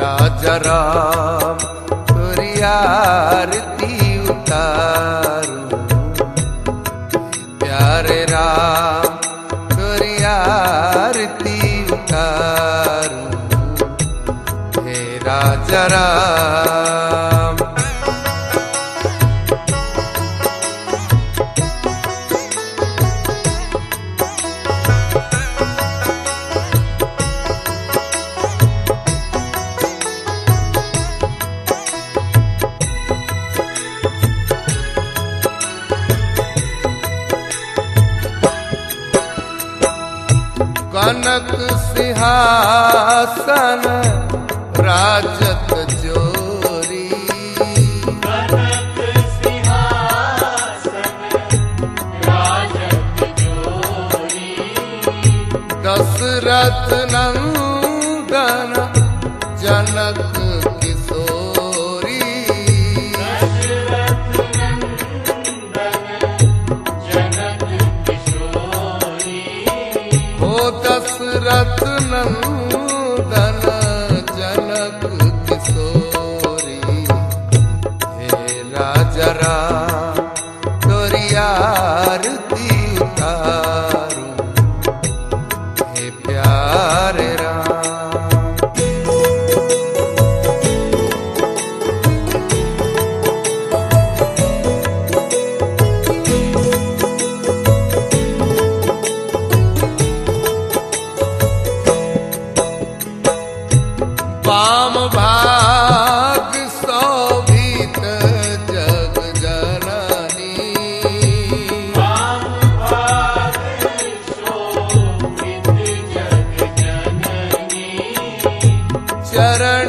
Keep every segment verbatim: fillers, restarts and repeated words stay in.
राजा राम तोरी आरती उतारूं, प्यारे राम तोरी आरती उतारूं, हे राजा राम। कनक सिंहासन राजत जोरी, कनक सिंहासन राजत जोरी, दशरथ नंदन जनक किशोरी, दशरथ नंदन जनक किशोरी, हो दशरथ नंदन जनक किशोरी, हे राजा राम तोरी आरती उतारूं, हे प्यारे राम। वाम भाग शोभित जग जननी, वाम भाग शोभित जग जननी, चरण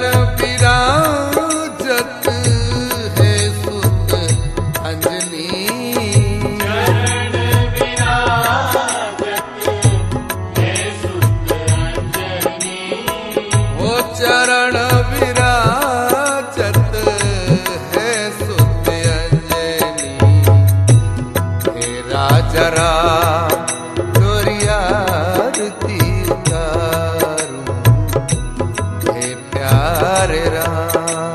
विराजत है सुत अंजनी, चरण विराजत है सुत अंजनी, वो चरण विराजत है सुत अंजनी, हे राजा राम तोरी आरती उतारूं, हे प्यारे राम।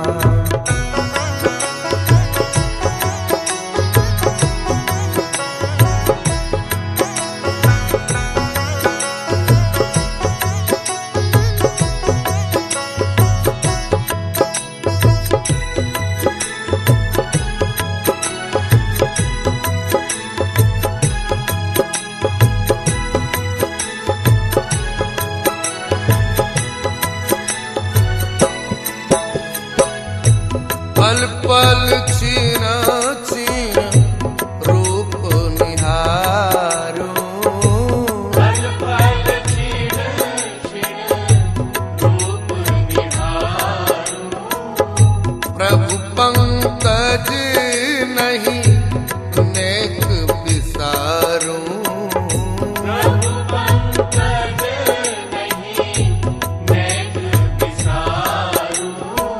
पल पल छीन छीन रूप निहारूं, पल पल छीन छीन रूप निहारूं, प्रभु पंकज नहीं नेक विसारूं, प्रभु पंकज नहीं नेक विसारूं,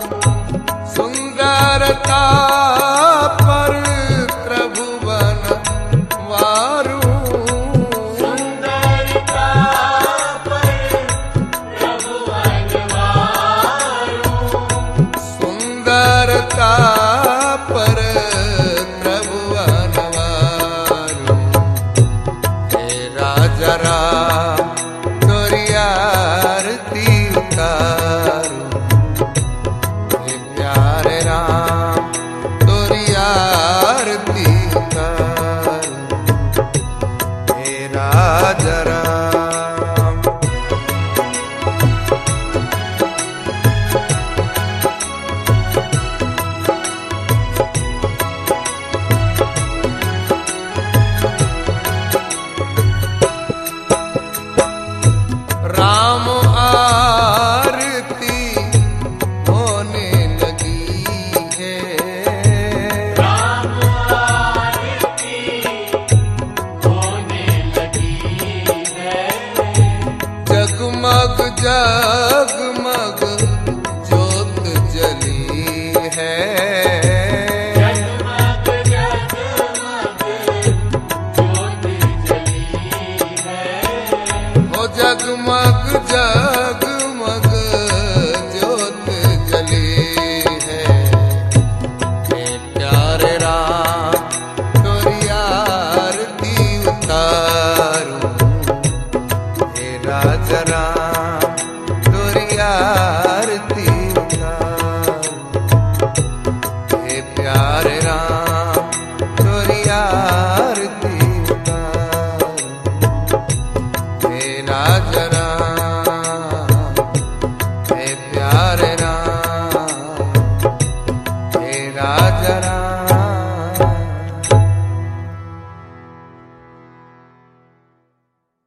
सुंदरता पर त्रिभुवन वारूं, सुंदरता पर प्रभु अनवारूं, सुंदरता पर प्रभु अनवारूं, हे राजा राम तोरी आरती उतारूं, हे प्यारे राम तोरी आरती उतारूं, हे राजा राम। राम आरती होने लगी है, राम आरती होने लगी है, जगमग जगमग ज्योत जली है, जगमग जगमग ज्योत जली है, हो जगमग जगमग ज्योत राजा राम तोरी आरती उतार, हे प्यारे राम तोरी आरती उतार, हे राजा राम